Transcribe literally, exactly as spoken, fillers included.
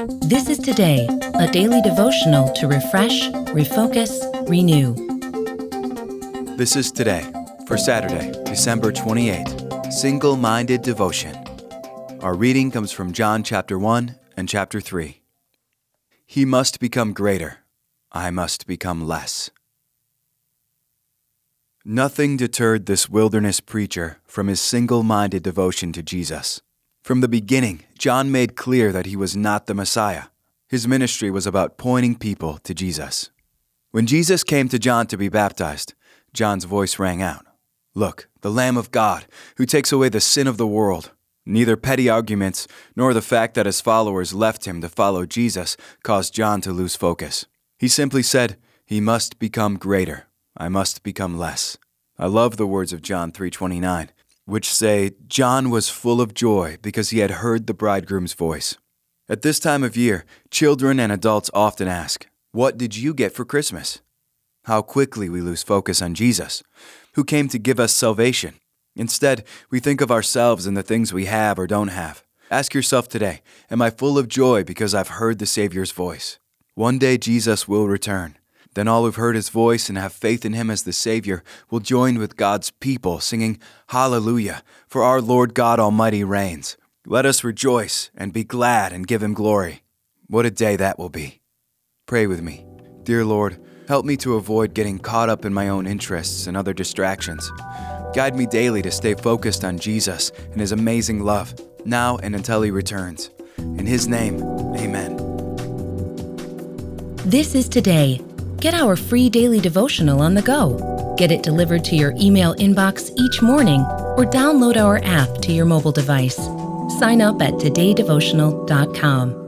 This is Today, a daily devotional to refresh, refocus, renew. This is Today for Saturday, December twenty-eighth, Single-Minded Devotion. Our reading comes from John chapter one and chapter three. He must become greater, I must become less. Nothing deterred this wilderness preacher from his single-minded devotion to Jesus. From the beginning, John made clear that he was not the Messiah. His ministry was about pointing people to Jesus. When Jesus came to John to be baptized, John's voice rang out, "Look, the Lamb of God, who takes away the sin of the world." Neither petty arguments nor the fact that his followers left him to follow Jesus caused John to lose focus. He simply said, "He must become greater. I must become less." I love the words of John three twenty-nine, which say, John was full of joy because he had heard the bridegroom's voice. At this time of year, children and adults often ask, "What did you get for Christmas?" How quickly we lose focus on Jesus, who came to give us salvation. Instead, we think of ourselves and the things we have or don't have. Ask yourself today, am I full of joy because I've heard the Savior's voice? One day Jesus will return. Then all who've heard his voice and have faith in him as the Savior will join with God's people singing, "Hallelujah, for our Lord God Almighty reigns." Let us rejoice and be glad and give him glory. What a day that will be. Pray with me. Dear Lord, help me to avoid getting caught up in my own interests and other distractions. Guide me daily to stay focused on Jesus and his amazing love, now and until he returns. In his name, amen. This is Today. Get our free daily devotional on the go. Get it delivered to your email inbox each morning or download our app to your mobile device. Sign up at today devotional dot com.